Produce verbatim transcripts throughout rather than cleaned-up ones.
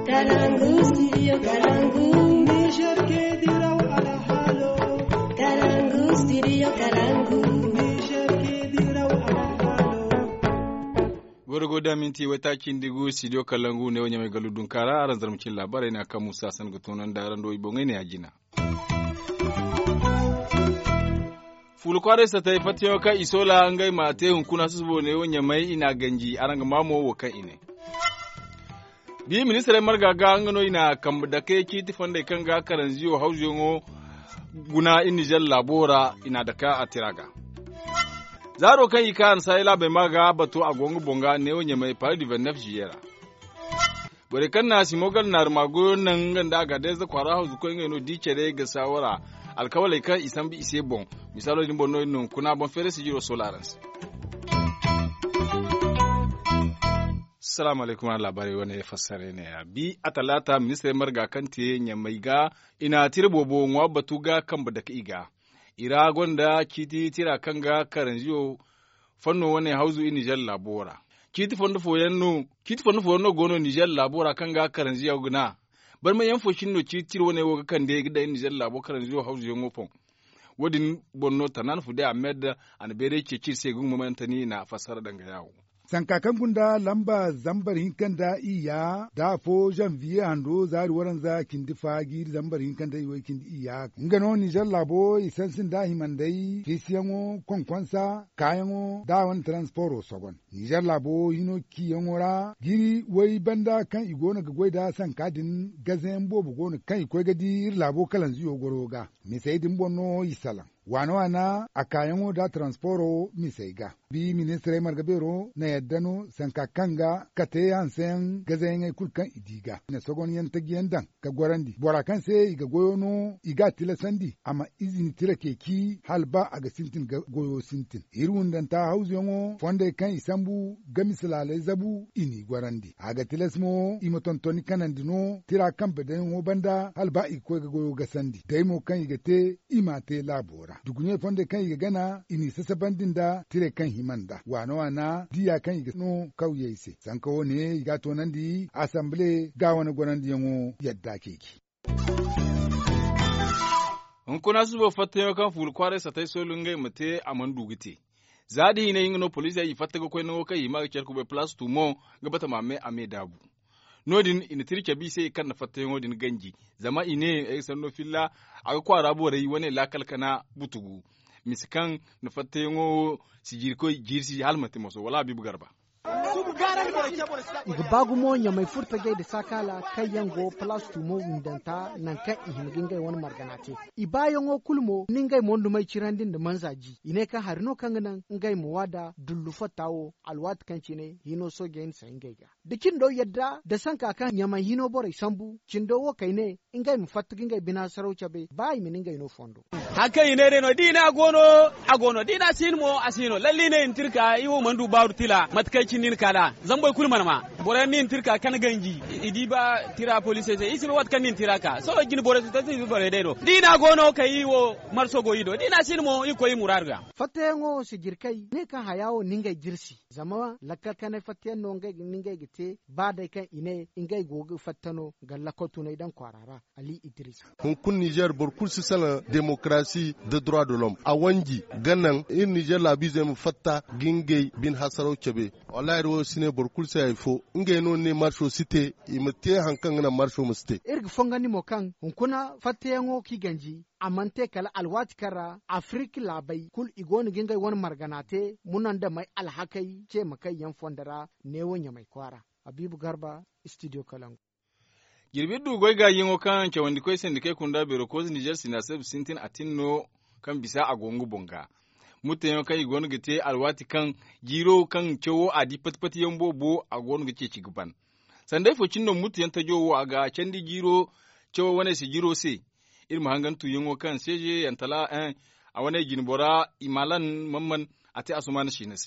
Kalangu, studio Kalangu. Niger ke diraw ala halo. Kalangu, studio Kalangu. Niger ke diraw ala halo. Gwargwada minti wata kindigu studio Kalangu ne wanya mai galudun kara a ranzar mucin labarai na kan Musa san gutunan da ran doyi bongai ne a jina. Fulkware sa ta yi fatiyo ka isola an gai mate hunkuna su bo ne wanya mai ina ganji a ranga mamo wa kan ine. Bi ministan margaga an gano ina kan da kai ki tifan da kan ga karan ziyo hauziyo guna in Nijar labora ina da ka a tiraga. Zaro kan yi kan sai labai maga bato a gongo bonga ne wanya mai fari da naf jiyera. Bore kan na simogal na mago nan ganda ga da kwara hauzu ko ngeno dicere ga sawara alkawalai kan isan bi ise bon misalo din bonno non kuna bon fere si jiro solarans. Assalamu alaikum ala labari wani ya fassare ne ya bi a talata ministan marga kan te nyamaiga ina tirbobo ngwa batuga kan badaka iga ira gonda kiti tira kanga karanjiyo fanno wani hauzu in Nijar labora kiti fondo foyanno kiti fondo foyanno gono Nijar labora kanga karanjiyo guna bar ma yan foshin no kiti wani woga kan de gida in Nijar labo karanjiyo hauzu yongo pon wodin bonno tanan fude Ahmed an bere ke kirse gun mamantani na fassara danga yawo. Sankakan gunda lamba zambar hinkan da iya da fo janvier hando zari waran za kindi fagir zambar hinkan da iwai kindi iya. Ngano Nijar labo isansin da himandai kisiyango kwankwansa kayango da wani transporo sogon. Nijar labo hino kiyangora giri wai banda kan igona ga gwaida san kadin gazen bobu gona kan ikwai gadi labo kalan ziyo goroga. Misai din bonno isalan. Wana wana a kayan da transporo misaiga. Bi ministre margabero na yaddano sanka kanga kate hansen gazayen ai kulkan idiga. Na sogon yan tagiyan dan ka gwarandi. Bora kan sai iga goyono iga tila sandi amma izini tila keki halba aga sintin ga goyo sintin. Irun dan ta hauzi yongo fonde kan isambu gami silale zabu ini gwarandi. Aga tilasmo imotontoni kanandino tira kan bedan banda halba iko ga goyo gasandi. Daimo kan igate imate labora. Dugunye fonde kan iga gana ini sasa bandin da tire kan himanda wana wana diya kan iga no kauye ise sanka wone iga to nan di assemble ga wani gwanan di yango yadda keki. In kuna su ba fatta yau kan ful kware sa tai solun gai mate a mandugite. Zadi hina yin no police yi fatta ga koino kai ma ga be plus to mo ga bata mame a me dabu. Nodin ina tirke bi sai kan na fatta yau din ganji zama ine ai sanno filla aga kwara borai wani lakal kana butugu miskan na fatta yau sijirko jirsi halmati maso wala bibu garba. Iga bagumo nya mai furta gai da sakala kai yango plus tumo windanta nan kan ihimgin gai wani marganate. Ibayan o kulmo ningai mondu mai cirandin da manzaji. Ine ka harino kan nan ngai muwada dullufa tawo alwat kan cine hino so gain sain gai ga. Dikin do yadda da sanka kan nya mai hino borai sambu cindo wo kai ne ngai mu fattugin gai bina sarauca be bai min ngai no fondo. Haka ine reno dina gono agono dina sinmo asino lalli ne intirka iwo mandu baru tila matkai cinin kala zamboy kulman ma bore nin tirka kan ganji idi ba tira police sai isi wat kan nin tiraka so gin bore ta ti bore dedo dina gono kai wo marso go ido dina sinmo iko yi murarga fatengo sigirkai ne kan hayawo ningai jirsi zama lakkal kan faten no ngai ningai gite ba dai kan ine ingai gogo fattano galla kotu ne dan kwarara Ali Idris kun kun Niger burkul sala demokrasi de droit de l'homme a wanji ganan in Niger la bizem fatta gingei bin hasaro kebe wallahi ro sine burkul sai fo ngai no ne marsho site imate hankan na marsho muste irga fongani mo kan hunkuna fatengo ki ganji amante kala alwati kara Afrika labai kul igoni gingai wani marganate munan da mai alhakai ce makai yan fondara ne wonya mai kwara Habibu Garba Studio Kalangu. Girbi dugoi ga yin kan ke wandi koi sen kai kunda bero ko Niger sina sab sintin atinno kan bisa a gongu bonga. Mutan yau kai gonu gite alwati kan giro kan cewo a di patpati yan bobo a gonu gite cigiban. Sandai focin no mutan ta jowo a ga candi giro cewo wane si giro se. Irma hangan tu yin kan seje yantala a wane ginbora imalan mamman ate asumana shi nasi.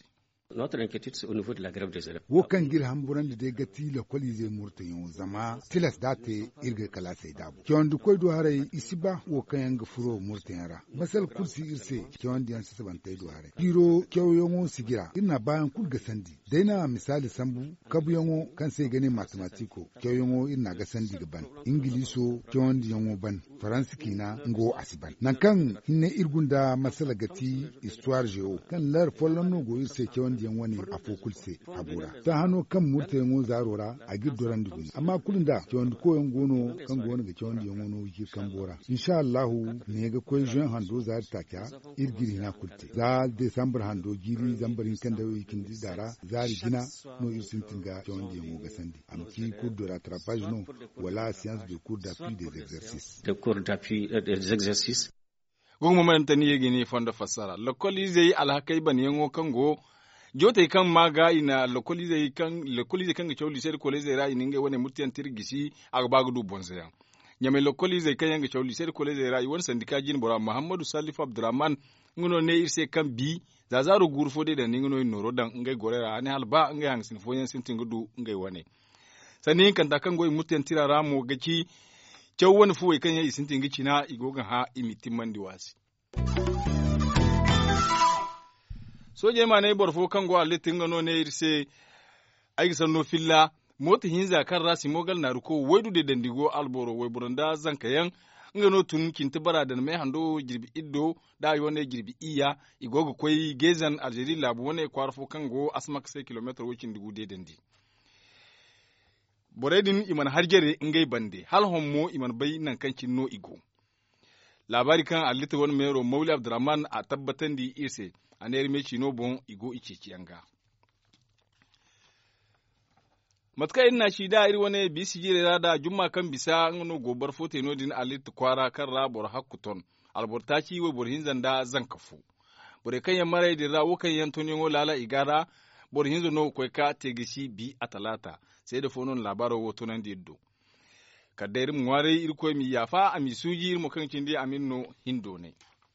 Notre inquiétude c'est au niveau de la grève des élèves. Wo kan gir hamburan da dai gati la kwali zai murta yau zama tilas date irga kala sai dabu. Kyon du koy do harai isiba wo kan yanga furo murta yara. Masal kursi irse kyon diyan sa saban tai do harai. Biro kyo yongo sigira ina bayan kulga sandi. Daina misali sambu kabu yongo kan sai gane matematiko kyo yongo ina ga sandi gaban. Ingiliso kyon yongo ban faransi kina ngo asiban. Nan kan hinne irgunda masala gati histoire geo kan lar follon no go irse kyon diyan wani afokulse abura. Ta hano kan murta yongo zarora a giddoran dugun. Amma kulun da kyon ko yongo no kan gono ga kyon yongo no yir kan bora. Insha Allah ne ga koy jen hando zar takya irgiri na kulte. Za December hando giri zambarin kan da wikin dara zari gina no irsin tinga kyon yongo ga sandi. Am ki cours de rattrapage no wala science de cours d'appui des exercices. De cours d'appui des exercices. Gungu man tani yegi ni fonda fasara. Lokoli zai alhakai ban yango kango jota kan maga ina lokoli zai kan lokoli zai kan ga chawli sai ko zai ra ininge wani mutiyan tirgisi aga bagu du bonzaya. Nyame lokoli zai kan yanga chawli sai ko zai ra wani sandika jin bora Muhammadu Salif Abdurrahman ngono ne irse kan bi zazaru gurfo de da ningono noro dan ngai gorera ani halba ngai hang sin foyen sin tingudu ngai wane. Sani kan ta kan goyi mutiyan tirara mo gaci cew wani fuwai kan ya isin tingi cina igogan ha imitin mandi wasi. Soje ma ne borfo kan go alle tingano ne irse aiki sanno filla mota hinza kan rasi mogal na ruko waidu de dandigo alboro wai buranda zankayan ngano tun kinti bara da mai hando girbi iddo da yi wani girbi iya igogo koi gezan aljeri labu wani kwarfo kan go asmak sai kilometer wakin dugu de dandi. Boredin iman harjere ngai bande hal hommo iman bai nan kankin no igo labari kan alita wani mero Mauli Abdurrahman a tabbatan di irse a neri meci no bon igo ice ciyanga matka ina shi da iri wani bisi jire da jumma kan bisa ngono gobar fote no din alita kwara kan rabor hakuton albortaci we borhin zanda zankafu bore kan ya mare da rawo kan yantoni ngo lala igara borhin zo no kweka tegishi bi atalata sai da fonon labaro woto nan diddo kadairin mware irko mi yafa ami suji mo kan kindi aminno hindo ne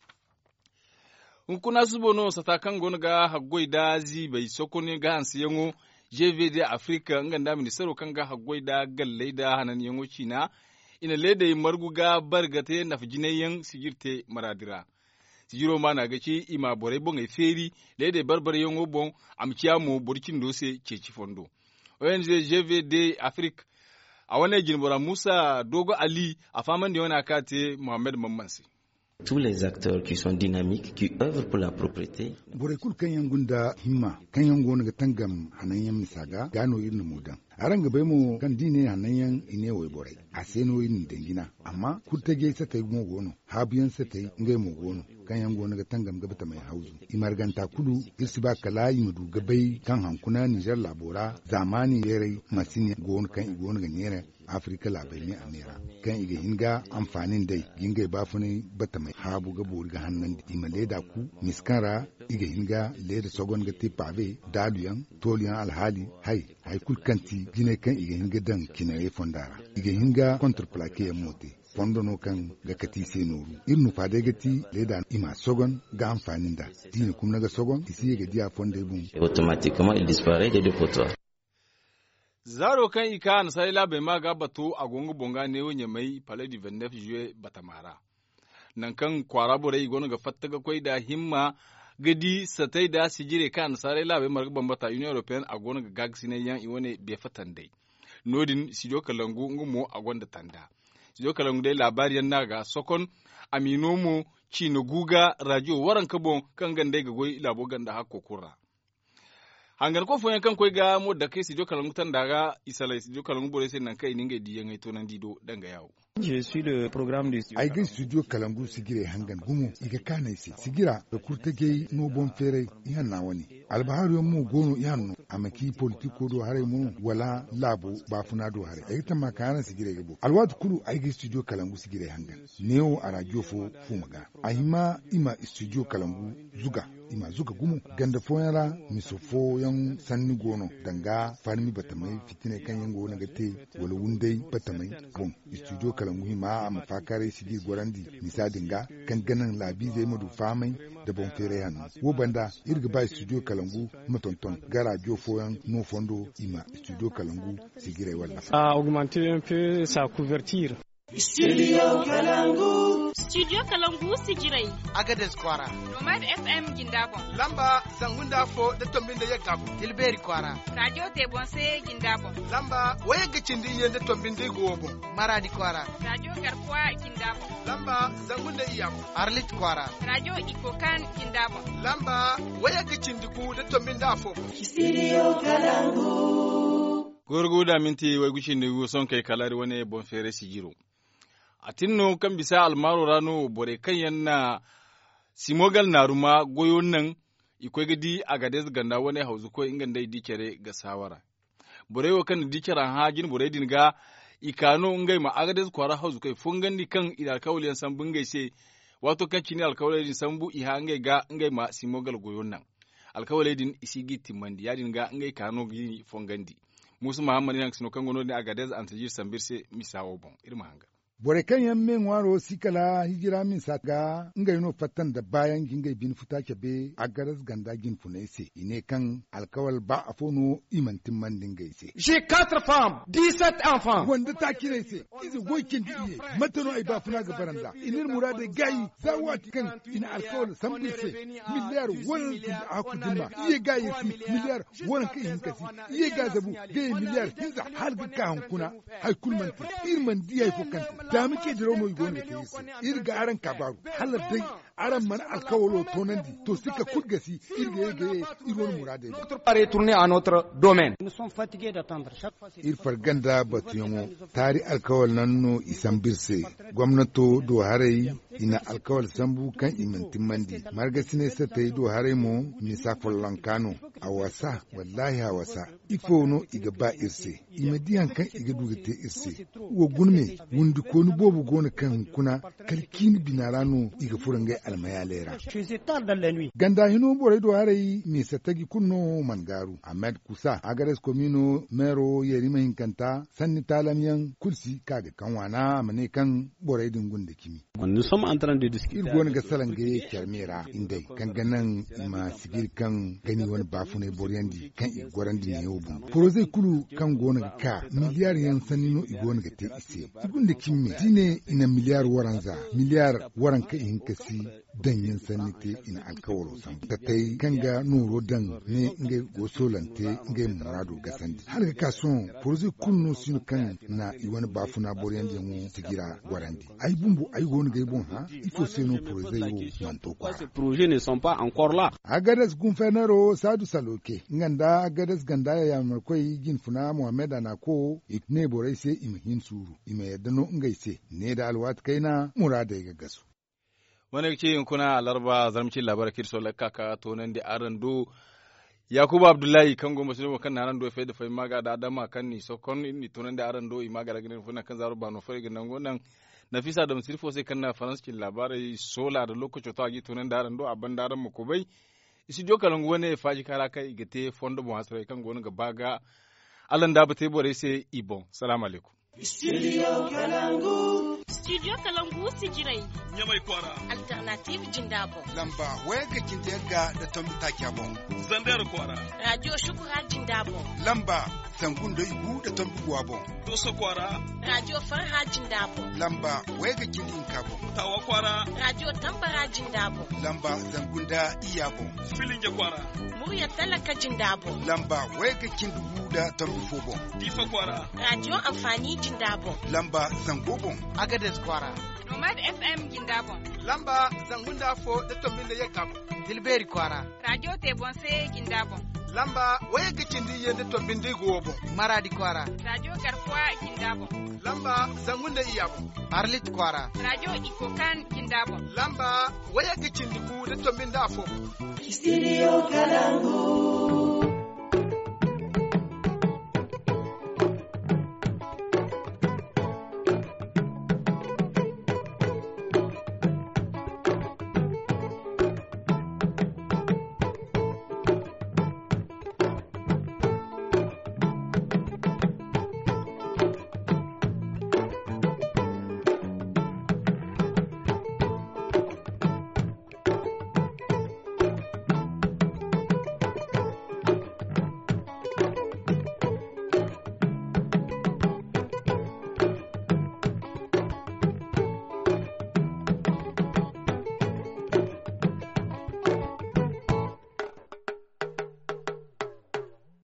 unkuna subono satakan gonga haggoi da zi bai sokone ga hansi yango G V D Africa nganda ministero kan ga haggoi da galle da hanan yango China ina leda marguga bargate na fijinayen sigirte maradira sigiro mana gaci ima bore bon e feri leda barbare yango bon amkiya mo burkin dose ceci fondo O N G G V D Afrique a wani jinbora Musa Dogo Ali a faman da yana kate Mohamed Mammansi. Tous les acteurs qui sont dynamiques, qui œuvrent pour la propriété. Bore kul kan yangunda himma kan yango ga tangam hananyan misaga gano irin mudan. Aran ga mu kan dine hananyan ine wai bore. A seno irin dangina amma kurtage sa tai mo gono. Habiyan sa tai ngai mo gono. Kan yango ga tangam ga bata mai hauzu. Imarganta kulu irsi ba kala yimudu gabai kan hankuna Niger labora zamani yare masini gono kan igono ga nere Afrika labai ne a nera kan iga hinga amfanin dai ginga ba fune bata mai habu ga bori ga hannan ima leda ku miskara iga hinga leda sogon ga te pave daluyan toliyan alhali hai hai kulkanti gine kan iga hinga dan kinaye fondara iga hinga contreplaqué mote fondo no kan ga kati se noru irnu fade gati leda ima sogon ga amfanin da dine kuma ga sogon isi ga dia fonde bun automatiquement il disparaît des dépotoirs. Zaro kan ika na sai labe ma ga bato a gongo bonga ne wonye mai pale di vingt-neuf juillet batamara nan kan kwara bore igon ga fatta ga koi da himma gadi satai da sijire kan sai labe mar bambata Union European a gon ga gagsine yan iwone be fatan dai nodin sijo kalangu ngumo a gonda tanda sijo kalangu dai labari yan naga sokon aminomo chino guga radio waran kabon kan gande ga goi labo ganda hakko kurra hangan ko foyan kan koy ga mo da kai sijo kalangu tan daga isalai sijo kalangu bore sai nan kai ninga diyan ai to nan dido danga yawo Je suis le programme du ai ga studio kalangu sigire hangan gumo iga kana isi sigira da kurtage no bon fere yan na wani albaharu mu gono yan no amaki politiko do hare mu wala labo ba funa do hare ai tamma kana sigire gabo alwatu kulu ai ga studio kalangu sigire hangan neo a radio fo fu maga ai ma ima studio kalangu zuga ima zuga gumu ganda foyara misofo yan sanni gono danga farmi batamai fitine kan yango na gate wala wundai batamai bon studio kalangu ma am fakare sigi gorandi misa dinga kan ganan labi zai madu famai da bon fere hannu wo banda irga ba studio kalangu matonton gara jo foyan no fondo ima studio kalangu sigire wala a augmenter un peu sa couverture. Studio Kalangu. Studio Kalangu sigirai. Agades Kwara. Nomad F M Gindabon. Lamba Sangunda Fo da Tombin da Yagabo. Tilberi Kwara. Radio Tebonse Gindabon. Lamba Waya Gicindi Yende Tombin da Gobo. Maradi Kwara. Radio Garkuwa Gindabon. Lamba Zangunda Iyabo. Arlit Kwara. Radio Ikokan Gindabon. Lamba Waya Gicindi Ku da Tombin da Fo. Studio Kalangu. Gorgoda minti wai gushin da son kai kalari wani bon fere sigiro. A tinno kan bisa almaro rano bore kan yanna simogal naruma goyon nan ikwai gadi a gades ganda wani hauzu ko ingan dai dikere ga sawara. Bore wa kan dikera hajin bore din ga ikano ngai ma agades kwara hauzu kai fungan di kan idar kawliyan san bungai se wato kan cini alkawlai sambu iha ngai ga ngai ma simogal goyon nan. Alkawlai din isigi timandi yadin ga ngai kano gini fungandi. Musu Muhammad yang sino kangono ni agadez antajir sambirse misawo bon irma hanga. Bore kan yan men waro sikala hijira min satga ngai no fatan da bayan gingai bin futa kebe agaras ganda gin funaise ine kan alkawal ba afono imantin mandin gaise. J'ai quatre femmes, dix-sept enfants. Wanda ta kire se izi goikin diye matano ai ba funa ga baranda inir murade gai zawati kan ina alkawal sambirse miliyar wannan da aku dimma iye gai si miliyar wannan kai hin kasi iye ga zabu gai miliyar hinza har ga kan kuna hay kulman irman diye ko kan da muke jira mu yigo ne ke yi irga aran kabaru halar dai aran man alkawalo tonandi to suka kudgasi irga yage iron murade Notre part est tourné à notre domaine. Nous sommes fatigués d'attendre chaque fois. ir farganda batuyango tari alkawal nanno isambirse gwamnato do harai ina alkawal sambu kan imantin mandi marga sine satai do harai mo misa lankano a wasa wallahi a wasa ifo no iga ba irse imadiyan kan iga dugate irse wo gunme wundi ko ni bobu gona kan kuna kalkini binarano iga furangai almaya lera ganda hino bore do harai mi satagi kunno mangaru ahmed kusa agares komino mero yerima hinkanta sanni talamiyan kursi kaga kanwana mane kan bore dingun da kimi Nous sommes en train de discuter. irgon ga salange kermera indai kan ganan ma sigir kan gani wani bafune boryandi kan igorandi ne yobu proje kulu kan gona ka miliyar yan sanino igona ga te ise igun da kimi dine ina miliyar waranza miliyar waran kai hinkasi danyen sanite ina alkawaro sam ta tai kanga nuro dan ne nge gosolante nge murado gasandi har ga kason proje kunno sinu kan na iwani bafuna boryandi mu sigira warandi ai bumbu ai gon ga bon ha il faut se no projet yo manto kwa Ces projets ne sont pas encore là. agadas gunfenero sadu saloke nganda agadas ganda ya markoi gin funa muhammad anako itne borai se imhin suru ime yadano ngaise ne da alwat kaina murada ga gasu wani ke yin kuna alarba zarmcin labarar kirso lakaka to nan da aran do yakubu abdullahi kan goma su kan nan do fe da fe maga da adama kan ni sokon ni to nan da aran do imaga da ginin funa kan zaru bano fe ginan gonan nafisa da musirfo sai kan na faranskin labarai sola da lokacin to agi to nan da aran do aban da aran mu kubai isi jo kalangu wani faji kara kai igate fondo mo hasrai kan gonan ga baga alan da ba te bore sai ibon salamu alaikum Studio Kalangu. Studio Kalangu sigirai. Nyamai Kwara. Alternative Jindabo. Lamba Waya Gicindi Yaga da Tombi Takyabon. Zandar Kwara. Radio Shukura Jindabo. Lamba Sangunda Ibu da Tombi Gwabon. Doso Kwara. Radio Farha Jindabo. Lamba Waya Gicindi Nkabo. Tawa Kwara. Radio Tambara Jindabo. Lamba Zangunda Iyabon. Filinge Kwara. Murya Talaka Jindabo. Lamba Waya Gicindi da Tombi Fobon. Difa Kwara. Radio Amfani Jindabo. Lamba Zangobon. Agades Kwara. Nomad F M Gindabon. Lamba Zangunda Fo da Tombi da Yagabo. Dilberi Kwara. Radio Tebonse Gindabon. Lamba Waya Gicindi Yende Tombi da Gobo. Maradi Kwara. Radio Garkuwa Gindabon. Lamba Zangunda Iyabo. Arlit Kwara. Radio Ikokan Gindabon. Lamba Waya Gicindi Ku da Tombi da Fo. Studio Kalangu.